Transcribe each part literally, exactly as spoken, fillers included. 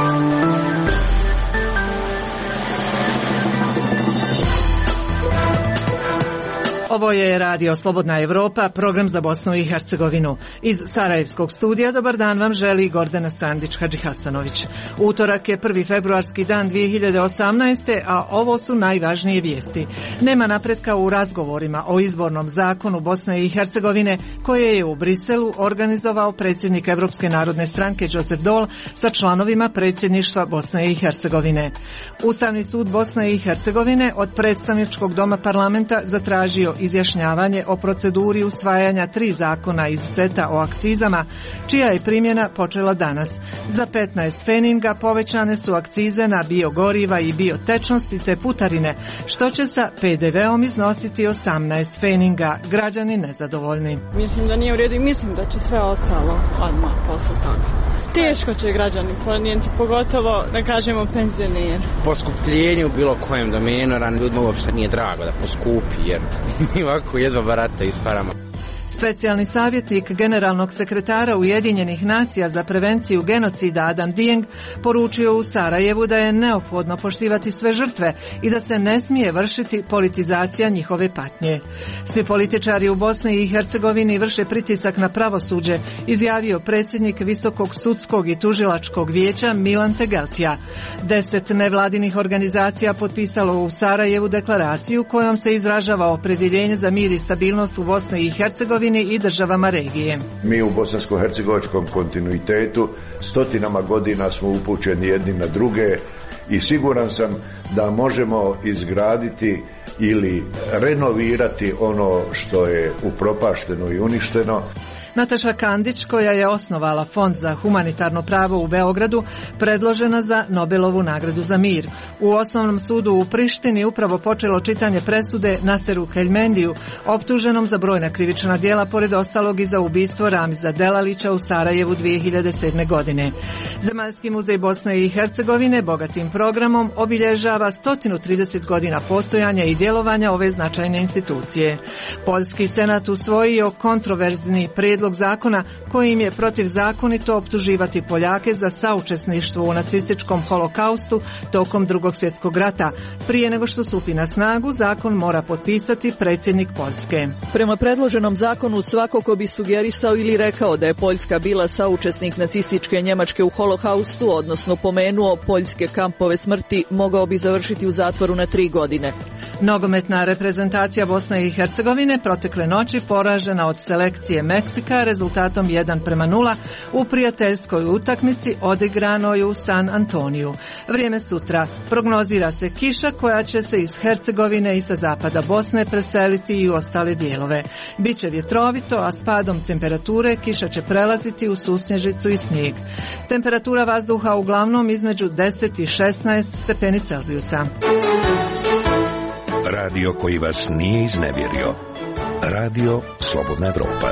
Ovo je Radio Slobodna Evropa, program za Bosnu i Hercegovinu. Iz Sarajevskog studija dobar dan vam želi Gordana Sandić-Hadžihasanović. Utorak je prvi februarski dan dvije hiljade osamnaeste. a ovo su najvažnije vijesti. Nema napretka u razgovorima o izbornom zakonu Bosne i Hercegovine koje je u Briselu organizovao predsjednik Evropske narodne stranke Josef Dol sa članovima predsjedništva Bosne i Hercegovine. Ustavni sud Bosne i Hercegovine od predstavničkog doma parlamenta zatražio izjašnjavanje o proceduri usvajanja tri zakona iz seta o akcizama, čija je primjena počela danas. Za petnaest feninga povećane su akcize na biogoriva i biotečnosti te putarine, što će sa pe de veom iznositi osamnaest feninga. Građani nezadovoljni. Mislim da nije u redu i mislim da će sve ostalo odmah posle toga. Teško će građani planijenti, pogotovo da kažemo penzioneri. Poskupljenju u bilo kojem domenu, ran ljudima uopšte nije drago da poskupi, jer ovako jedva barata s parama. Specijalni savjetnik generalnog sekretara Ujedinjenih nacija za prevenciju genocida Adam Dijeng poručio u Sarajevu da je neophodno poštivati sve žrtve i da se ne smije vršiti politizacija njihove patnje. Svi političari u Bosni i Hercegovini vrše pritisak na pravosuđe, izjavio predsjednik Visokog sudskog i tužilačkog vijeća Milan Tegeltija. Deset nevladinih organizacija potpisalo u Sarajevu deklaraciju kojom se izražava opredjeljenje za mir i stabilnost u Bosni i Hercegovini i državama regije. Mi u bosansko-hercegovačkom kontinuitetu stotinama godina smo upućeni jedni na druge i siguran sam da možemo izgraditi ili renovirati ono što je upropašteno i uništeno. Nataša Kandić, koja je osnovala Fond za humanitarno pravo u Beogradu, predložena za Nobelovu nagradu za mir. U Osnovnom sudu u Prištini upravo počelo čitanje presude Naseru Keljmendiju, optuženom za brojna krivična djela, pored ostalog i za ubistvo Ramiza Delalića u Sarajevu dvije hiljade sedme. godine. Zemaljski muzej Bosne i Hercegovine bogatim programom obilježava sto trideset godina postojanja i djelovanja ove značajne institucije. Poljski senat usvojio kontroverzni prijedlog zakona kojim je protivzakonito optuživati Poljake za saučesništvo u nacističkom holokaustu tokom Drugog svjetskog rata. Prije nego što stupi na snagu, zakon mora potpisati predsjednik Poljske. Prema predloženom zakonu svako ko bi sugerisao ili rekao da je Poljska bila saučesnik nacističke Njemačke u holokaustu, odnosno pomenuo poljske kampove smrti, mogao bi završiti u zatvoru na tri godine. Nogometna reprezentacija Bosne i Hercegovine protekle noći poražena od selekcije Meksika rezultatom jedan prema nula u prijateljskoj utakmici odigranoj u San Antoniju. Vrijeme sutra. Prognozira se kiša koja će se iz Hercegovine i sa zapada Bosne preseliti i u ostale dijelove. Biće vjetrovito, a s padom temperature kiša će prelaziti u susnježicu i snijeg. Temperatura vazduha uglavnom između deset i šesnaest stepeni Celzijusa. Radio koji vas nije iznevjerio. Radio Slobodna Evropa.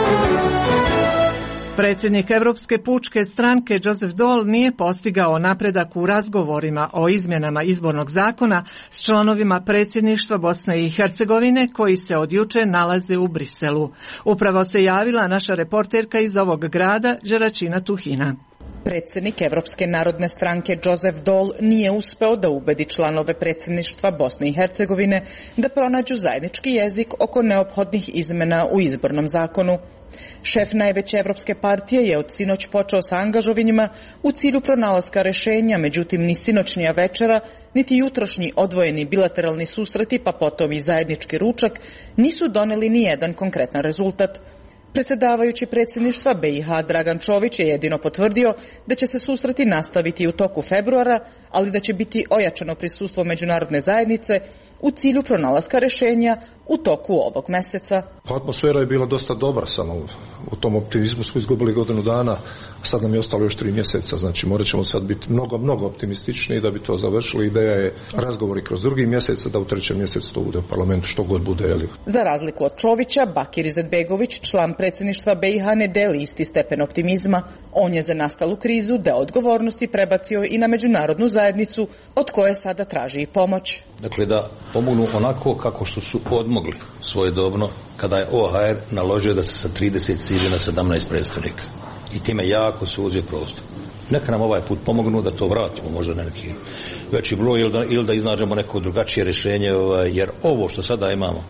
Predsjednik Evropske pučke stranke Josef Dol nije postigao napredak u razgovorima o izmjenama izbornog zakona s članovima predsjedništva Bosne i Hercegovine koji se od juče nalaze u Briselu. Upravo se javila naša reporterka iz ovog grada, Đeračina Tuhina. Predsjednik Evropske narodne stranke Josef Dol nije uspeo da ubedi članove predsjedništva Bosne i Hercegovine da pronađu zajednički jezik oko neophodnih izmjena u izbornom zakonu. Šef najveće evropske partije je od sinoć počeo sa angažovanjima u cilju pronalaska rješenja, međutim ni sinoćnja večera, niti jutrošnji odvojeni bilateralni susreti, pa potom i zajednički ručak, nisu doneli ni jedan konkretan rezultat. Predsjedavajući predsjedništva be i ha Dragan Čović je jedino potvrdio da će se susreti nastaviti u toku februara, ali da će biti ojačano prisustvo međunarodne zajednice u cilju pronalaska rješenja u toku ovog mjeseca. Atmosfera je bila dosta dobra, samo u tom optimizmu smo izgubili godinu dana, a sad nam je ostalo još tri mjeseca, znači morat ćemo sad biti mnogo, mnogo optimističniji da bi to završili. Ideja je razgovori kroz drugi mjesec, da u trećem mjesecu to bude u parlamentu, što god bude. Jeli. Za razliku od Čovića, Bakir Izetbegović, član predsjedništva be i ha, ne deli isti stepen optimizma. On je za nastalu krizu deo odgovornosti prebacio i na međunarodnu zajednicu, od koje sada traži i pomoć. Dakle, da pomognu onako kako što su odmogli svojedobno kada je o ha er naložio da se sa trideset sidi na sedamnaest predstavnika. I time jako suzio prostor. Neka nam ovaj put pomognu da to vratimo možda na neki veći broj ili da, ili da iznađemo neko drugačije rješenje, ovaj, jer ovo što sada imamo,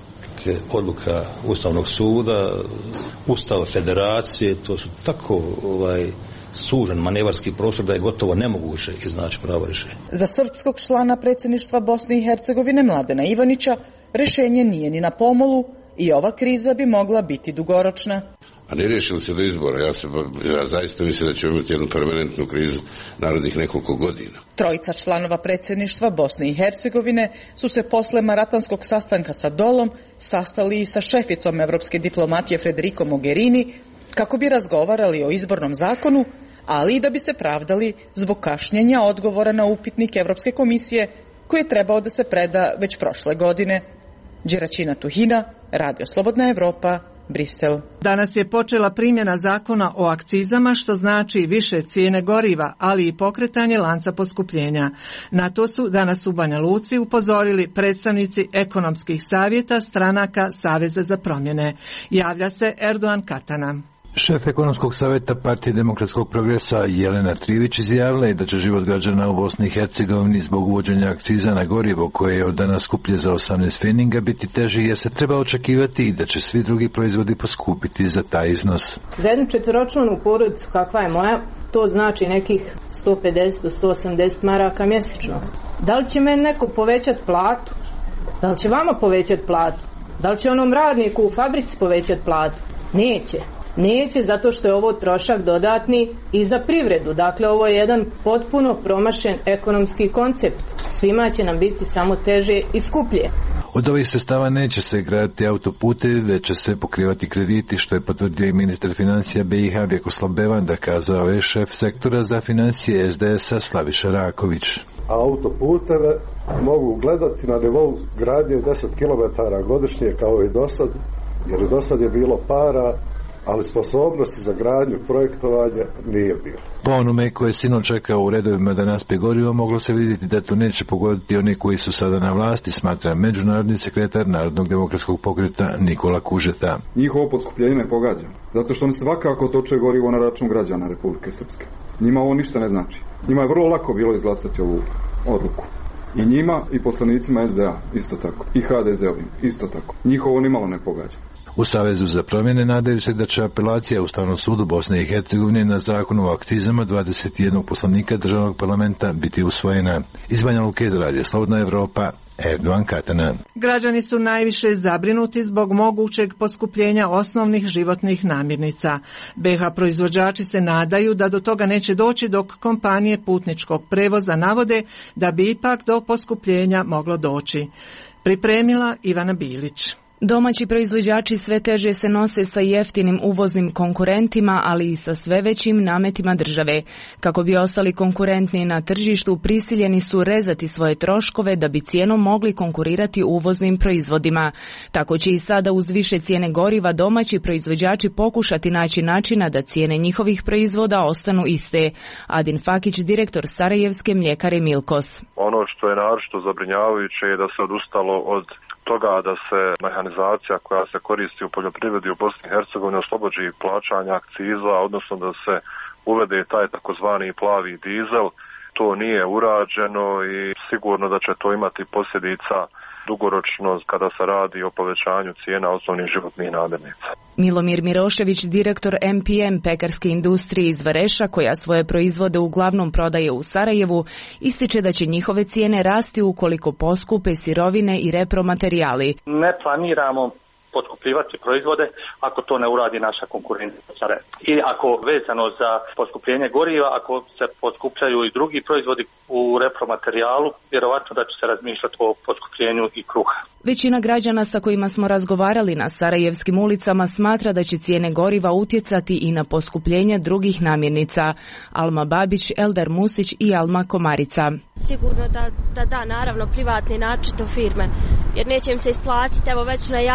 odluka Ustavnog suda, Ustava Federacije, to su tako ovaj, sužen manevarski prostor da je gotovo nemoguće iznaći pravo rješenje. Za srpskog člana predsjedništva Bosne i Hercegovine Mladena Ivanića rješenje nije ni na pomolu i ova kriza bi mogla biti dugoročna. A ne riješili se do izbora. Ja, se, ja zaista mislim da ćemo imati jednu permanentnu krizu narednih nekoliko godina. Trojica članova predsjedništva Bosne i Hercegovine su se posle maratonskog sastanka sa Dolom sastali i sa šeficom evropske diplomatije Federico Mogherini kako bi razgovarali o izbornom zakonu, ali i da bi se pravdali zbog kašnjenja odgovora na upitnik Evropske komisije koji je trebao da se preda već prošle godine. Đeračina Tuhina, Radio Slobodna Evropa, Brisel. Danas je počela primjena zakona o akcizama, što znači više cijene goriva, ali i pokretanje lanca poskupljenja. Na to su danas u Banja Luci upozorili predstavnici ekonomskih savjeta stranaka Saveza za promjene. Javlja se Erdogan Katana. Šef ekonomskog savjeta Partije demokratskog progresa Jelena Trivić izjavila je da će život građana u Bosni i Hercegovini zbog uvođenja akciza na gorivo koje je od danas skuplje za osamnaest feninga biti teži, jer se treba očekivati i da će svi drugi proizvodi poskupiti za taj iznos. Za jednu četveročlanu porodicu kakva je moja, to znači nekih sto pedeset do sto osamdeset maraka mjesečno. Da li će meni neko povećati platu? Da li će vama povećati platu? Da li će onom radniku u fabrici povećati platu? Neće. Neće, zato što je ovo trošak dodatni i za privredu. Dakle, ovo je jedan potpuno promašen ekonomski koncept. Svima će nam biti samo teže i skuplje. Od ovih sredstava neće se graditi autoputevi, već će se pokrivati krediti, što je potvrdio i ministar financija B i H Vjekoslav Bevanda, kazao je šef sektora za financije S D S-a Slaviša Raković. Autoputeve mogu gledati na nivou gradnje deset kilometara godišnje kao i dosad, jer i dosad je bilo para, ali sposobnosti za gradnju projektovanja nije bilo. Po onome koje je sinoć čekao u redovima da naspije gorivo, moglo se vidjeti da to neće pogoditi oni koji su sada na vlasti, smatra međunarodni sekretar Narodnog demokratskog pokreta Nikola Kužeta. Njihovo poskupljenje ne pogađa, zato što oni svakako toče gorivo na račun građana Republike Srpske. Njima ovo ništa ne znači. Njima je vrlo lako bilo izglasati ovu odluku. I njima i poslanicima S D A isto tako. I H D Z-ovim isto tako. Njihovo nimalo ne pogađa. U Savezu za promjene nadaju se da će apelacija Ustavnom sudu Bosne i Hercegovine na zakon o akcizama dvadeset jednog poslanika državnog parlamenta biti usvojena. Iz Banja Luke, Radio Slobodna Evropa, Erdogan Katana. Građani su najviše zabrinuti zbog mogućeg poskupljenja osnovnih životnih namirnica. B H proizvođači se nadaju da do toga neće doći, dok kompanije putničkog prevoza navode da bi ipak do poskupljenja moglo doći. Pripremila Ivana Bilić. Domaći proizvođači sve teže se nose sa jeftinim uvoznim konkurentima, ali i sa sve većim nametima države. Kako bi ostali konkurentni na tržištu, prisiljeni su rezati svoje troškove da bi cijenom mogli konkurirati uvoznim proizvodima. Tako će i sada uz više cijene goriva domaći proizvođači pokušati naći načina da cijene njihovih proizvoda ostanu iste. Adin Fakić, direktor Sarajevske mljekare Milkos. Ono što je naročito zabrinjavajuće je da se odustalo od toga da se mehanizacija koja se koristi u poljoprivredi u Bosni i Hercegovini oslobođi plaćanja akciza, odnosno da se uvede taj takozvani plavi dizel. To nije urađeno i sigurno da će to imati posljedica dugoročno kada se radi o povećanju cijena osnovnih životnih namirnica. Milomir Mirošević, direktor M P M pekarske industrije iz Vareša, koja svoje proizvode uglavnom prodaje u Sarajevu, ističe da će njihove cijene rasti ukoliko poskupe sirovine i repromaterijali. Ne planiramo poskupljivati proizvode ako to ne uradi naša konkurencija. I ako vezano za poskupljenje goriva, ako se poskupljaju i drugi proizvodi u repromaterijalu, vjerovatno da će se razmišljati o poskupljenju i kruha. Većina građana sa kojima smo razgovarali na sarajevskim ulicama smatra da će cijene goriva utjecati i na poskupljenje drugih namirnica. Alma Babić, Eldar Musić i Alma Komarica. Sigurno da, da da, naravno, privatni način do firme, jer neće im se isplatiti, evo već najavili taksi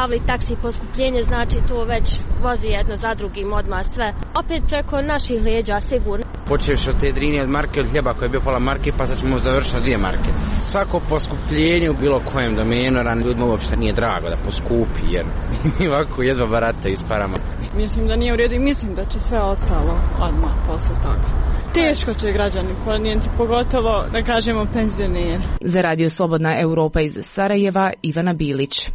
donosi poskupljenje, znači to već vozi jedno za drugim odmah sve. Opet preko naših leđa sigurno. Počeš od te drine od marke, od hljeba koji je bio pola marke, pa sad ćemo završiti na dvije marke. Svako poskupljenje u bilo kojem domenu, ran ljudima uopšte nije drago da poskupi, jer ovako jedva barataju s parama. Mislim da nije u redu i mislim da će sve ostalo odmah posle toga. Teško će građani podnijeti, pogotovo da kažemo penzioneri. Za Radio Slobodna Europa iz Sarajeva, Ivana Bilić.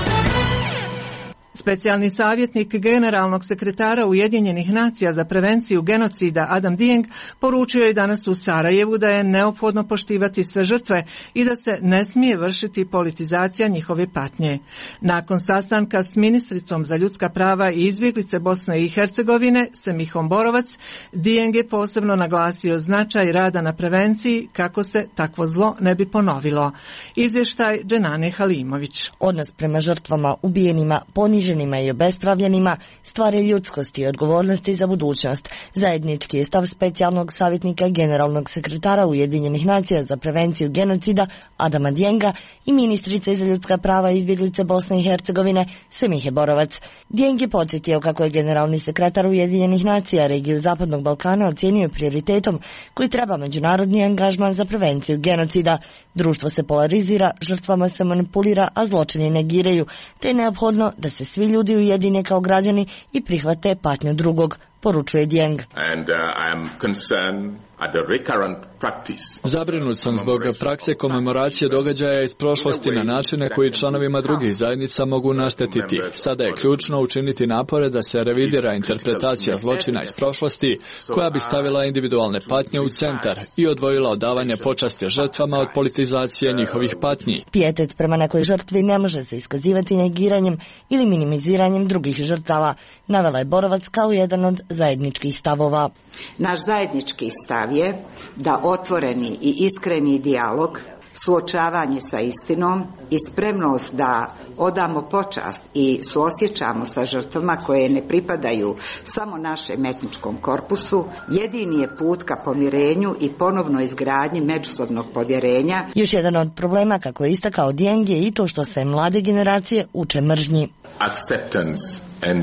Specijalni savjetnik generalnog sekretara Ujedinjenih nacija za prevenciju genocida Adam Dieng poručio je danas u Sarajevu da je neophodno poštivati sve žrtve i da se ne smije vršiti politizacija njihove patnje. Nakon sastanka s ministricom za ljudska prava i izbjeglice Bosne i Hercegovine, Semihom Borovac, Dieng je posebno naglasio značaj rada na prevenciji kako se takvo zlo ne bi ponovilo. Izvještaj Dženane Halimović. Odnos prema žrtvama, ubijenima, poniženima i obespravljenima stvari ljudskosti i odgovornosti za budućnost. Zajednički je stav specijalnog savjetnika generalnog sekretara Ujedinjenih nacija za prevenciju genocida Adama Dienga i ministrice za ljudska prava i izbjeglice Bosne i Hercegovine Semihe Borovac. Dieng je podsjetio kako je generalni sekretar Ujedinjenih nacija regiju Zapadnog Balkana ocijenio prioritetom koji treba međunarodni angažman za prevenciju genocida. Društvo se polarizira, žrtvama se manipulira, a zločini negiraju, te je neophodno da se svi ljudi ujedine kao građani i prihvate patnju drugog, poručuje Dieng. And, uh, I am concerned at the recurrent practice. Zabrinut sam zbog prakse komemoracije događaja iz prošlosti na načine koji članovima drugih zajednica mogu naštetiti. Sada je ključno učiniti napore da se revidira interpretacija zločina iz prošlosti koja bi stavila individualne patnje u centar i odvojila odavanje počasti žrtvama od politizacije njihovih patnji. Pijetet prema nekoj žrtvi ne može se iskazivati negiranjem ili minimiziranjem drugih žrtava, navela je Borovac kao jedan od zajedničkih stavova. Naš zajednički stav je da otvoreni i iskreni dijalog, suočavanje sa istinom i spremnost da odamo počast i suosjećamo sa žrtvama koje ne pripadaju samo našem etničkom korpusu, jedini je put ka pomirenju i ponovnoj izgradnji međusobnog povjerenja. Još jedan od problema, kako je istakao Dieng, je i to što se mlade generacije uče mržnji. Acceptance and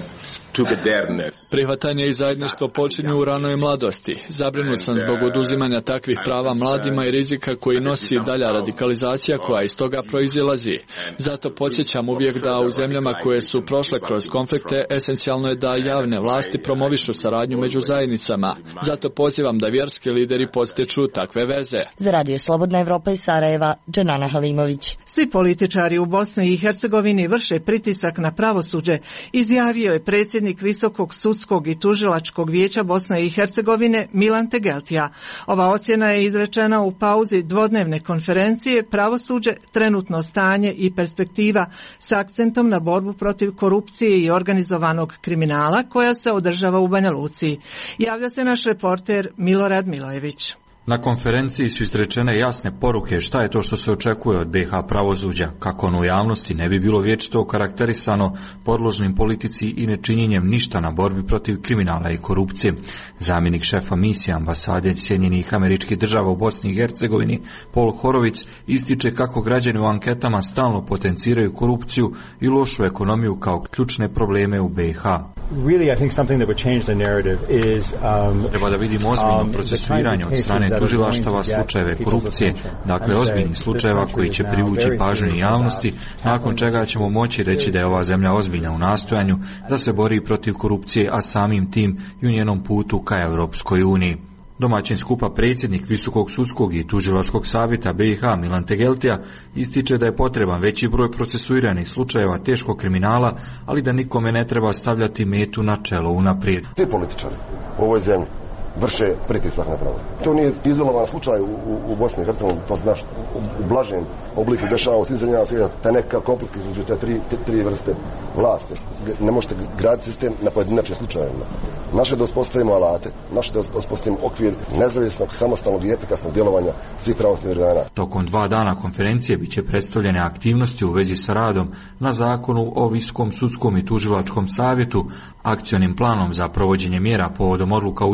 Prihvatanje i zajedništvo počinju u ranoj mladosti. Zabrinut sam zbog oduzimanja takvih prava mladima i rizika koji nosi dalja radikalizacija koja iz toga proizilazi. Zato podsjećam uvijek da u zemljama koje su prošle kroz konflikte esencijalno je da javne vlasti promovišu saradnju među zajednicama. Zato pozivam da vjerski lideri podstiču takve veze. Za Radio Slobodna Evropa iz Sarajeva, Dženana Halimović. Svi političari u Bosni i Hercegovini vrše pritisak na pravosuđe, izjavio je predsjednik Visokog sudskog i tužilačkog vijeća Bosne i Hercegovine Milan Tegeltija. Ova ocjena je izrečena u pauzi dvodnevne konferencije Pravosuđe, trenutno stanje i perspektiva s akcentom na borbu protiv korupcije i organizovanog kriminala koja se održava u Banja Luci. Javlja se naš reporter Milorad Milojević. Na konferenciji su izrečene jasne poruke šta je to što se očekuje od be ha pravosuđa, kako ono u javnosti ne bi bilo vječito karakterisano podložnim politici i nečinjenjem ništa na borbi protiv kriminala i korupcije. Zamjenik šefa misije ambasade Sjedinjenih Američkih Država u Bosni i Hercegovini, Paul Horovic, ističe kako građani u anketama stalno potenciraju korupciju i lošu ekonomiju kao ključne probleme u be ha. Really, I think something that would change the narrative is um, Treba da vidimo ozbiljno procesuiranje od strane tužilaštava slučajeve korupcije, dakle ozbiljnih slučajeva koji će privući pažnju javnosti, nakon čega ćemo moći reći da je ova zemlja ozbiljna u nastojanju da se bori protiv korupcije, a samim tim i u njenom putu ka Europskoj uniji. Domaćin skupa predsjednik Visokog sudskog i tužilačkog savjeta be ha Milan Tegeltija ističe da je potreban veći broj procesuiranih slučajeva teškog kriminala, ali da nikome ne treba stavljati metu na čelo unaprijed. Svi političari u ovoj zemlji vrše pritisak na pravo. To nije izolovan slučaj u, u, u Bosni i Hercegovini, to znaš, u, u blažem obliku dešava u svim zemljama svijeta, taj nekakav konflikt između te tri, te tri vrste vlasti. Ne možete graditi sistem na pojedinačnim slučajevima. Naše da uspostavimo alate, naše da uspostavimo okvir nezavisnog, samostalnog i efikasnog djelovanja svih pravosudnih organa. Tokom dva dana konferencije biće predstavljene aktivnosti u vezi sa radom na zakonu o Visokom sudskom i tužilačkom savjetu, akcionim planom za provođenje mjera povodom odluka Ustavnog suda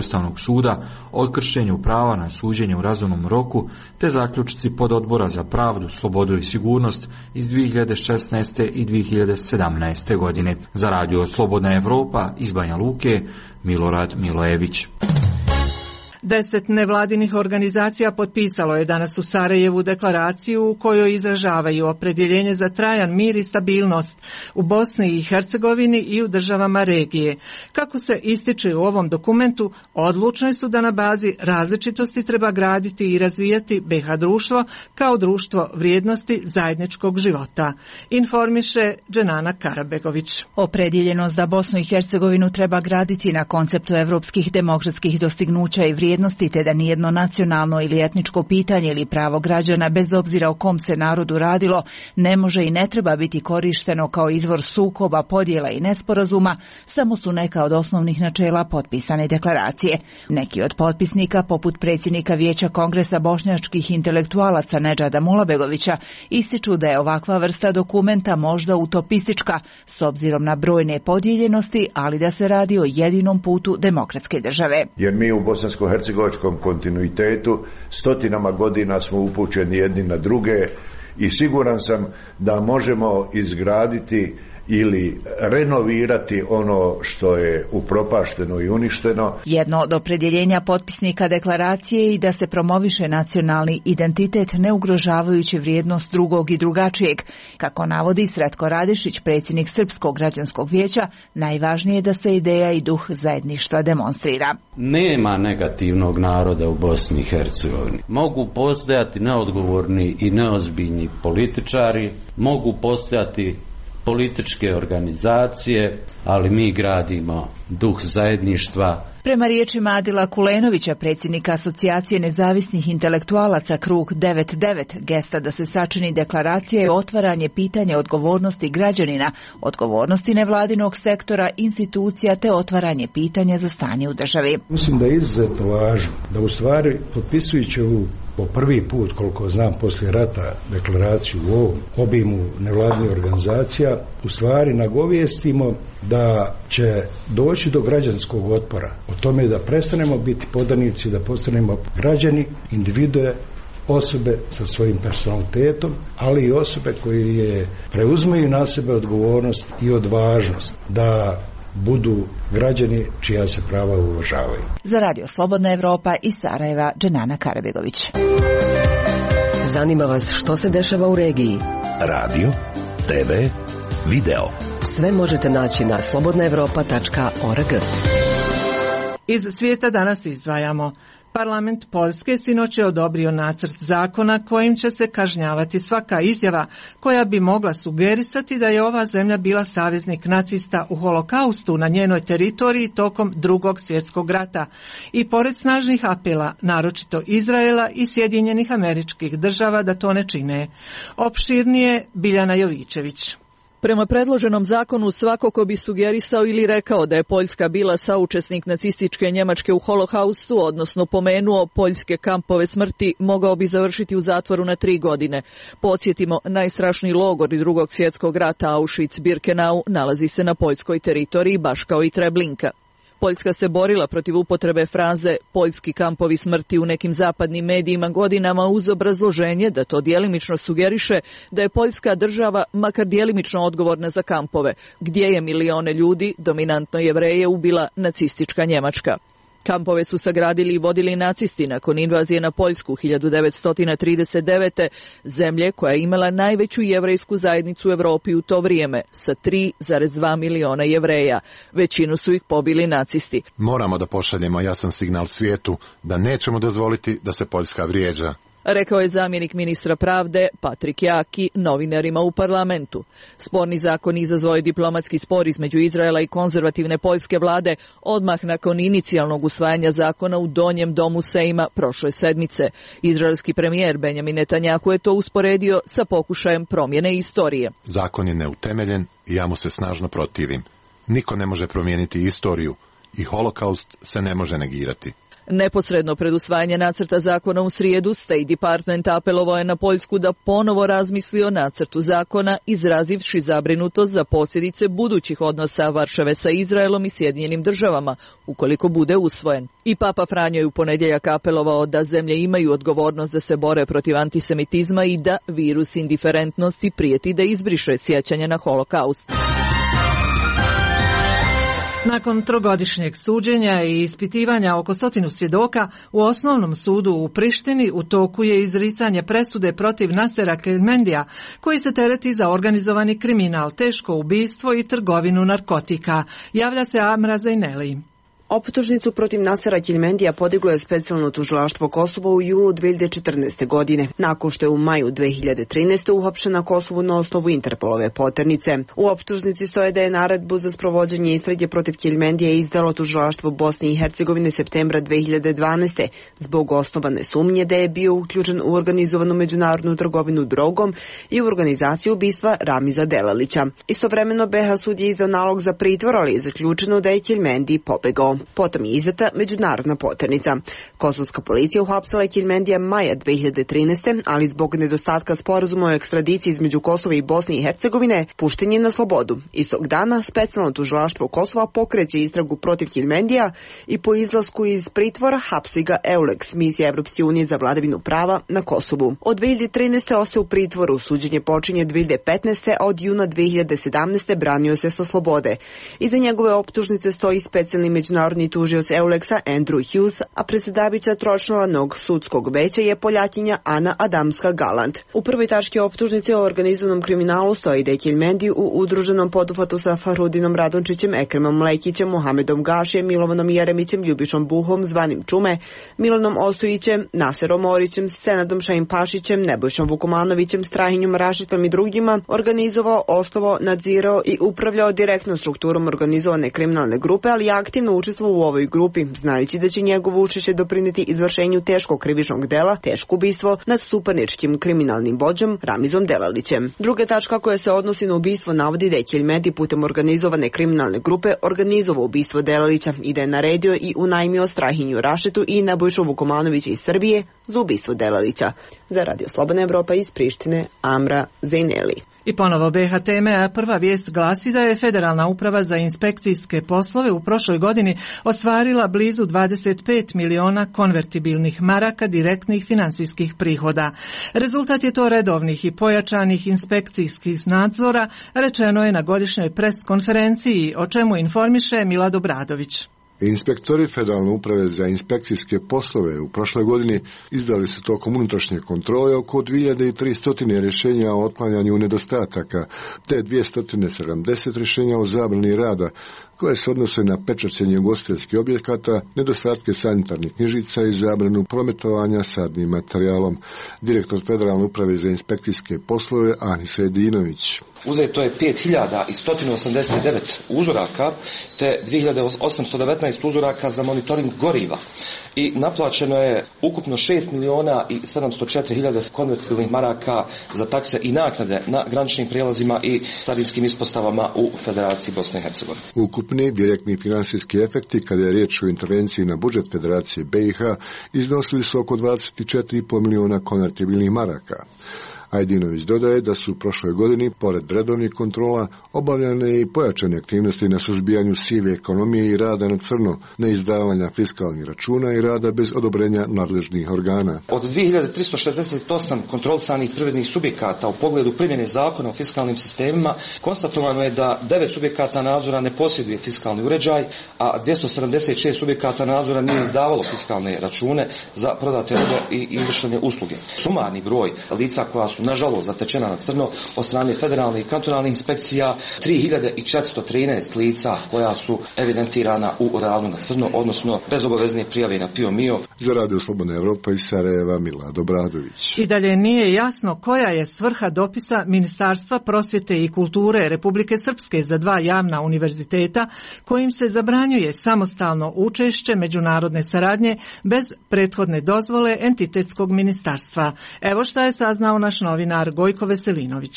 suda o kršenju prava na suđenje u razumnom roku, te zaključci pododbora za pravdu, slobodu i sigurnost iz dvije hiljade šesnaeste i dvije hiljade sedamnaeste. godine. Za radio Slobodna Evropa iz Banja Luke, Milorad Milojević. Deset nevladinih organizacija potpisalo je danas u Sarajevu deklaraciju u kojoj izražavaju opredjeljenje za trajan mir i stabilnost u Bosni i Hercegovini i u državama regije. Kako se ističe u ovom dokumentu, odlučni su da na bazi različitosti treba graditi i razvijati B i H društvo kao društvo vrijednosti zajedničkog života. Informiše Dženana Karabegović. Opredjeljenost da Bosnu i Hercegovinu treba graditi na konceptu evropskih demokratskih dostignuća i vrijednosti, te da nijedno nacionalno ili etničko pitanje ili pravo građana, bez obzira o kom se narodu radilo, ne može i ne treba biti korišteno kao izvor sukoba, podjela i nesporazuma, samo su neka od osnovnih načela potpisane deklaracije. Neki od potpisnika, poput predsjednika Vijeća Kongresa bošnjačkih intelektualaca Nedžada Mulabegovića, ističu da je ovakva vrsta dokumenta možda utopistička, s obzirom na brojne podijeljenosti, ali da se radi o jedinom putu demokratske države. Jer mi u bosansko-hercegovačkom kontinuitetu stotinama godina smo upućeni jedni na druge i siguran sam da možemo izgraditi ili renovirati ono što je upropašteno i uništeno. Jedno od opredjeljenja potpisnika deklaracije je i da se promoviše nacionalni identitet ne ugrožavajući vrijednost drugog i drugačijeg. Kako navodi Sretko Radišić, predsjednik Srpskog građanskog vijeća, najvažnije je da se ideja i duh zajedništva demonstrira. Nema negativnog naroda u Bosni i Hercegovini. Mogu postojati neodgovorni i neozbiljni političari, mogu postojati političke organizacije, ali mi gradimo duh zajedništva. Prema riječima Adila Kulenovića, predsjednika Asocijacije nezavisnih intelektualaca Krug devet devet, gesta da se sačini deklaracija je otvaranje pitanja odgovornosti građanina, odgovornosti nevladinog sektora, institucija te otvaranje pitanja za stanje u državi. Mislim da je izuzetno važno da u stvari potpisujući ovu po prvi put, koliko znam, poslije rata deklaraciju u ovom obimu nevladinih organizacija, u stvari nagovijestimo da će doći do građanskog otpora. O tome da prestanemo biti podanici, da postanemo građani, individue, osobe sa svojim personalitetom, ali i osobe koje preuzmaju na sebe odgovornost i odvažnost da budu građani čija se prava uvažavaju. Za Radio Slobodna Evropa iz Sarajeva, Dženana Karabegović. Zanima vas što se dešava u regiji? Radio, te ve, video. Sve možete naći na slobodna evropa tačka org. Iz svijeta danas izdvajamo. Parlament Poljske sinoć je odobrio nacrt zakona kojim će se kažnjavati svaka izjava koja bi mogla sugerisati da je ova zemlja bila saveznik nacista u holokaustu na njenoj teritoriji tokom Drugog svjetskog rata. I pored snažnih apela, naročito Izraela i Sjedinjenih Američkih Država da to ne čine. Opširnije Biljana Jovićević. Prema predloženom zakonu svako ko bi sugerisao ili rekao da je Poljska bila saučesnik nacističke Njemačke u holokaustu, odnosno pomenuo poljske kampove smrti, mogao bi završiti u zatvoru na tri godine. Podsjetimo, najstrašniji logor i Drugog svjetskog rata Auschwitz-Birkenau nalazi se na poljskoj teritoriji, baš kao i Treblinka. Poljska se borila protiv upotrebe fraze poljski kampovi smrti u nekim zapadnim medijima godinama uz obrazloženje da to djelimično sugeriše da je Poljska država makar djelimično odgovorna za kampove, gdje je milione ljudi, dominantno Jevreje, ubila nacistička Njemačka. Kampove su sagradili i vodili nacisti nakon invazije na Poljsku hiljadu devetsto trideset devete. zemlje koja je imala najveću jevrejsku zajednicu u Europi u to vrijeme, sa tri zarez dva miliona Jevreja. Većinu su ih pobili nacisti. Moramo da pošaljemo jasan signal svijetu da nećemo dozvoliti da se Poljska vrijeđa, rekao je zamjenik ministra pravde Patrik Jaki novinarima u parlamentu. Sporni zakon izazvao je diplomatski spor između Izraela i konzervativne poljske vlade odmah nakon inicijalnog usvajanja zakona u Donjem domu Sejma prošle sedmice. Izraelski premijer Benjamin Netanjahu je to usporedio sa pokušajem promjene istorije. Zakon je neutemeljen i ja mu se snažno protivim. Niko ne može promijeniti istoriju i holokaust se ne može negirati. Neposredno pred usvajanje nacrta zakona u srijedu, State Department apelovao je na Poljsku da ponovo razmisli o nacrtu zakona, izrazivši zabrinutost za posljedice budućih odnosa Varšave sa Izraelom i Sjedinjenim državama, ukoliko bude usvojen. I Papa Franjo je u ponedjeljak apelovao da zemlje imaju odgovornost da se bore protiv antisemitizma i da virus indiferentnosti prijeti da izbriše sjećanje na holokaust. Nakon trogodišnjeg suđenja i ispitivanja oko stotinu svjedoka, u osnovnom sudu u Prištini u toku je izricanje presude protiv Nasera Kelmendija, koji se tereti za organizovani kriminal, teško ubistvo i trgovinu narkotika. Javlja se Amra Zejneli. Optužnicu protiv Nasera Kelmendija podiglo je specijalno tužilaštvo Kosova u julu dvije hiljade četrnaeste. godine, nakon što je u maju dvije hiljade trinaeste. uhapšen na Kosovu na osnovu Interpolove poternice. U optužnici stoje da je naredbu za sprovođenje istrage protiv Kelmendija izdalo tužilaštvo Bosne i Hercegovine septembra dvije hiljade dvanaeste. zbog osnovane sumnje da je bio uključen u organizovanu međunarodnu trgovinu drogom i u organizaciju ubistva Ramiza Delalića. Istovremeno B H sud je izdao nalog za pritvor, ali je zaključeno da je Kelmendi pobegao. Potom je izdata međunarodna poternica. Kosovska policija uhapsila je Kelmendija maja dvije hiljade trinaeste. ali zbog nedostatka sporazuma o ekstradiciji između Kosova i Bosne i Hercegovine pušten je na slobodu. Istog dana specijalno tužilaštvo Kosova pokreće istragu protiv Kelmendija i po izlasku iz pritvora hapsi ga EULEX, misija Evropske unije za vladavinu prava na Kosovu. Od dvije hiljade trinaeste. ostaje u pritvoru, suđenje počinje dvije hiljade petnaeste. a od juna dvije hiljade sedamnaeste. branio se sa slobode. Iza njegove optužnice stoji specijalni međunarodni tužioc EULEX-a Andrew Hughes, a predsjedavajuća tročlanog sudskog veća je Poljakinja Ana Adamska-Galant. U prvoj tački optužnice o organizovanom kriminalu stoji da je Kelmendi u udruženom poduhvatu sa Farhudinom Radončićem, Ekremom Lekićem, Muhamedom Gašijem, Milovanom Jeremićem, Ljubišom Buhom, zvanim Čume, Milanom Ostojićem, Naserom Orićem, Senadom Šajim Pašićem, Nebojšom Vukomanovićem, Strahinjom Rašitom i drugima organizovao, osnovao, nadzirao i upravljao direktno strukturom organizovane kriminalne grupe, ali aktivno učestvovao u ovoj grupi, znajući da će njegovo učešće doprinijeti izvršenju teškog krivičnog dela, teško ubistvo nad supaničkim kriminalnim vođom Ramizom Delalićem. Druga tačka koja se odnosi na ubistvo navodi da je Kelmendi putem organizovane kriminalne grupe organizovao ubistvo Delalića i da je naredio i unajmio Strahinju Rašetu i Nebojšu Vukomanovića iz Srbije za ubistvo Delalića. Za Radio Slobodna Evropa iz Prištine, Amra Zejneli. I ponovo B H teme, a prva vijest glasi da je Federalna uprava za inspekcijske poslove u prošloj godini ostvarila blizu dvadeset pet miliona konvertibilnih maraka direktnih finansijskih prihoda. Rezultat je to redovnih i pojačanih inspekcijskih nadzora, rečeno je na godišnjoj pres konferenciji, o čemu informiše Milad Obradović. Inspektori Federalne uprave za inspekcijske poslove u prošloj godini izdali su tokom unutrašnje kontrole oko dvije hiljade tristo rješenja o otklanjanju nedostataka, te dvjesto sedamdeset rješenja o zabrani rada, koje se odnose na pečaćenje ugostiteljskih objekata, nedostatke sanitarnih knjižica i zabranu prometovanja sadnim materijalom. Direktor Federalne uprave za inspekcijske poslove Anis Edinović. Uzeto je pet hiljada sto osamdeset devet uzoraka te dvije hiljade osamsto devetnaest uzoraka za monitoring goriva i naplaćeno je ukupno šest miliona i sedamsto četiri hiljade konvertibilnih maraka za takse i naknade na graničnim prijelazima i carinskim ispostavama u Federaciji Bosne i Hercegovine. Ukupni direktni finansijski efekti kada je riječ o intervenciji na budžet Federacije B i H iznosili su oko dvadeset četiri i pol miliona konvertibilnih maraka. Ajdinović dodaje da su u prošloj godini, pored redovnih kontrola, obavljane i pojačane aktivnosti na suzbijanju sive ekonomije i rada na crno, neizdavanja fiskalnih računa i rada bez odobrenja nadležnih organa. Od dvije hiljade tristo šezdeset osam kontrolisanih privrednih subjekata u pogledu primjene zakona o fiskalnim sistemima, konstatovano je da devet subjekata nadzora ne posjeduje fiskalni uređaj, a dvjesto sedamdeset šest subjekata nadzora nije izdavalo fiskalne račune za prodate robe i izvršene usluge. Sumarni broj lica koja su nažalost zatečena na crno od strane federalnih i kantonalnih inspekcija tri hiljade četiristo trinaest lica koja su evidentirana u radu na crno, odnosno bez obavezne prijave na Pio Mio. Za Radio Slobodna Evropa iz Sarajeva, Milad Obradović. I dalje nije jasno koja je svrha dopisa Ministarstva prosvjete i kulture Republike Srpske za dva javna univerziteta kojim se zabranjuje samostalno učešće međunarodne saradnje bez prethodne dozvole entitetskog ministarstva. Evo šta je saznao naš novinar Gojko Veselinović.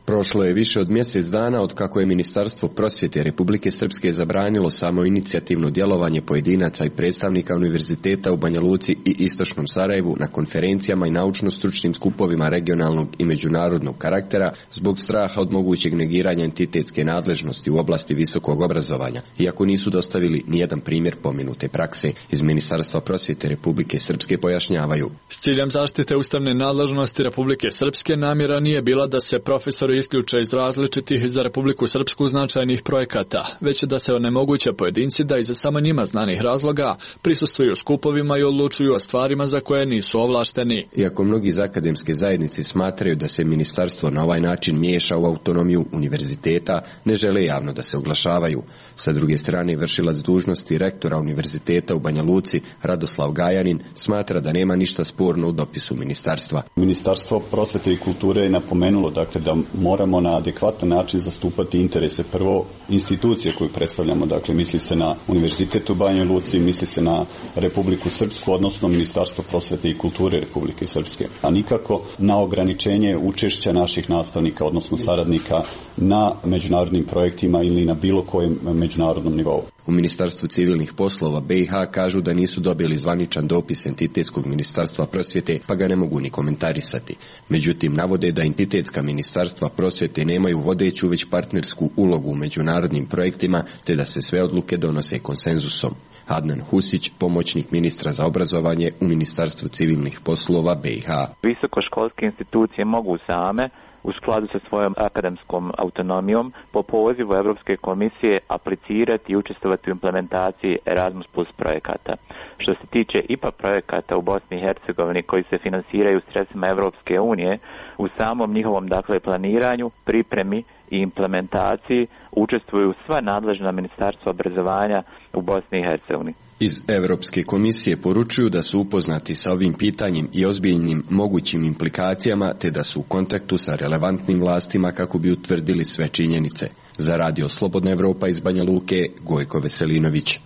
Prošlo je više od mjesec dana od kako je Ministarstvo prosvjete Republike Srpske zabranilo samo inicijativno djelovanje pojedinaca i predstavnika univerziteta u Banja Luci i Istočnom Sarajevu na konferencijama i naučno-stručnim skupovima regionalnog i međunarodnog karaktera zbog straha od mogućeg negiranja entitetske nadležnosti u oblasti visokog obrazovanja, iako nisu dostavili nijedan primjer pomenute prakse. Iz Ministarstva prosvjete Republike Srpske pojašnjavaju. S ciljem zaštite ustavne nadležnosti Republike Srpske namjera nije bila da se profesori isključe iz različitih za Republiku Srpsku značajnih projekata, već da se onemoguće pojedinci da iz samo njima znanih razloga prisustvuju skupovima i odlučuju o stvarima za koje nisu ovlašteni. Iako mnogi iz akademske zajednice smatraju da se ministarstvo na ovaj način miješa u autonomiju univerziteta, ne žele javno da se oglašavaju. Sa druge strane, vršilac dužnosti rektora univerziteta u Banja Luci, Radoslav Gajanin, smatra da nema ništa sporno u dopisu ministarstva. Ministarstvo prosvete i kulture je napomenulo dakle da moramo na adekvatan način zastupati interese prvo institucije koju predstavljamo, dakle misli se na Univerzitet u Banja Luci, misli se na Republiku Srpsku, odnosno Ministarstvo prosvete i kulture Republike Srpske, a nikako na ograničenje učešća naših nastavnika, odnosno saradnika na međunarodnim projektima ili na bilo kojem međunarodnom nivou. U Ministarstvu civilnih poslova B i H kažu da nisu dobili zvaničan dopis entitetskog ministarstva prosvjete, pa ga ne mogu ni komentarisati. Međutim, navode da entitetska ministarstva prosvjete nemaju vodeću već partnersku ulogu u međunarodnim projektima, te da se sve odluke donose konsenzusom. Adnan Husić, pomoćnik ministra za obrazovanje u Ministarstvu civilnih poslova B i H. Visokoškolske institucije mogu same u skladu sa svojom akademskom autonomijom po pozivu Europske komisije aplicirati i učestvovati u implementaciji Erasmus plus projekata. Što se tiče I P A projekata u Bosni i Hercegovini koji se finansiraju sredstvima Europske unije, u samom njihovom dakle planiranju, pripremi i implementaciji učestvuju sva nadležna ministarstva obrazovanja u Bosni i Hercegovini. Iz Europske komisije poručuju da su upoznati sa ovim pitanjem i ozbiljnim mogućim implikacijama, te da su u kontaktu sa relevantnim vlastima kako bi utvrdili sve činjenice. Za Radio Slobodna Evropa iz Banja Luke, Gojko Veselinović.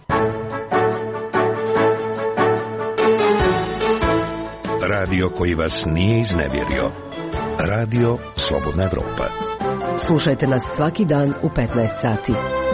Radio koji vas nije iznevjerio. Radio Slobodna Evropa. Slušajte nas svaki dan u petnaest sati.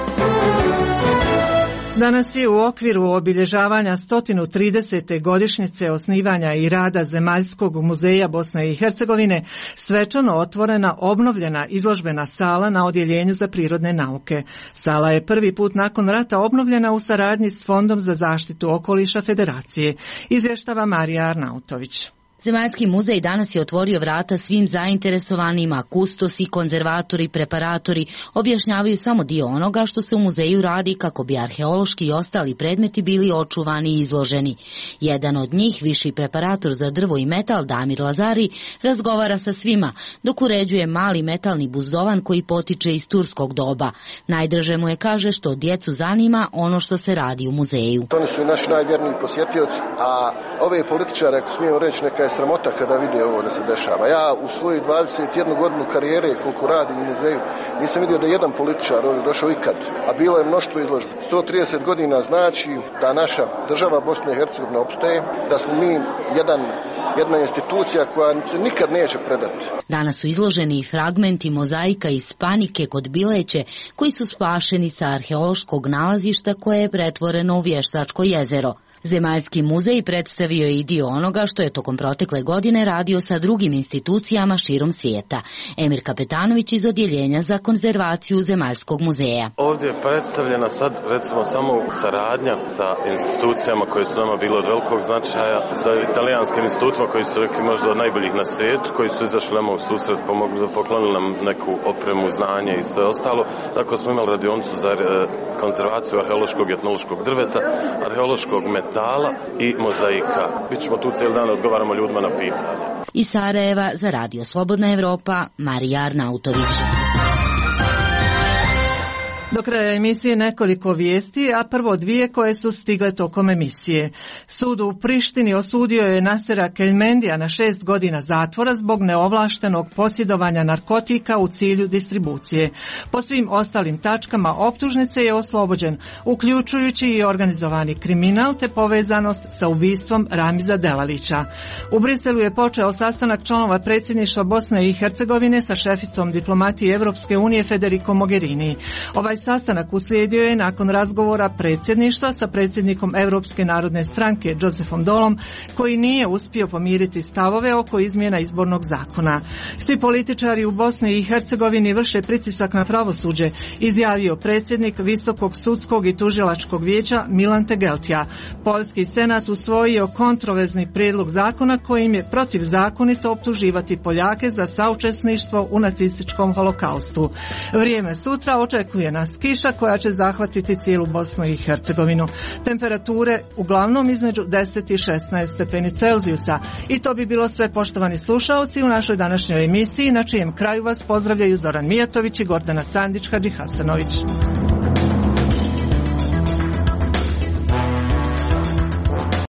Danas je u okviru obilježavanja sto tridesete godišnjice osnivanja i rada Zemaljskog muzeja Bosne i Hercegovine svečano otvorena obnovljena izložbena sala na Odjeljenju za prirodne nauke. Sala je prvi put nakon rata obnovljena u saradnji s Fondom za zaštitu okoliša Federacije, izvještava Marija Arnautović. Zemaljski muzej danas je otvorio vrata svim zainteresovanima, kustosi, konzervatori, preparatori objašnjavaju samo dio onoga što se u muzeju radi kako bi arheološki i ostali predmeti bili očuvani i izloženi. Jedan od njih, viši preparator za drvo i metal Damir Lazari, razgovara sa svima, dok uređuje mali metalni buzdovan koji potiče iz turskog doba. Najdraže mu je, kaže, što djecu zanima ono što se radi u muzeju. Oni su naši najvjerniji posjetioci, a ove političare, ako smijem reći, neka je sramota kada vide ovo da se dešava. Ja u svoju dvadeset jednu godinu karijere koliko radim u muzeju nisam vidio da jedan političar ovdje došao ikad, a bilo je mnoštvo izložbi. sto trideset godina znači da naša država Bosna i Hercegovina opstaje, da smo mi jedan, jedna institucija koja se nikad neće predati. Danas su izloženi i fragmenti mozaika iz Panike kod Bileće koji su spašeni sa arheološkog nalazišta koje je pretvoreno u Vještačko jezero. Zemaljski muzej predstavio je i dio onoga što je tokom protekle godine radio sa drugim institucijama širom svijeta. Emir Kapetanović iz Odjeljenja za konzervaciju Zemaljskog muzeja. Ovdje je predstavljena sad recimo samo saradnja sa institucijama koje su nama bile od velikog značaja, sa italijanskim institutima koji su rekli možda od najboljih na svijetu, koji su izašli nama u susret, pomogli, poklonili nam neku opremu, znanje i sve ostalo. Tako smo imali radionicu za konzervaciju arheološkog i etnološkog drveta, arheološkog metala i mozaika. Bićemo tu cijeli dan, odgovaramo ljudima na pitanje. Iz Sarajeva za Radio Slobodna Evropa, Marija Arnautović. Do kraja emisije nekoliko vijesti, a prvo dvije koje su stigle tokom emisije. Sud u Prištini osudio je Nasera Keljmendija na šest godina zatvora zbog neovlaštenog posjedovanja narkotika u cilju distribucije. Po svim ostalim tačkama optužnice je oslobođen, uključujući i organizovani kriminal te povezanost sa ubistvom Ramiza Delalića. U Briselu je počeo sastanak članova predsjedništva Bosne i Hercegovine sa šeficom diplomatije Evropske unije Federico Mogherini. Ovaj sastanak uslijedio je nakon razgovora predsjedništva sa predsjednikom Europske narodne stranke Josefom Dolom, koji nije uspio pomiriti stavove oko izmjena izbornog zakona. Svi političari u Bosni i Hercegovini vrše pritisak na pravosuđe, izjavio predsjednik Visokog sudskog i tužilačkog vijeća Milan Tegeltija. Poljski senat usvojio kontroverzni prijedlog zakona kojim je protivzakonito optuživati Poljake za saučesništvo u nacističkom holokaustu. Vrijeme sutra očekuje nas kiša koja će zahvatiti cijelu Bosnu i Hercegovinu. Temperature uglavnom između deset i šesnaest stepeni Celzijusa. I to bi bilo sve, poštovani slušaoci, u našoj današnjoj emisiji, na čijem kraju vas pozdravljaju Zoran Mijatović i Gordana Sandić Hadžihasanović.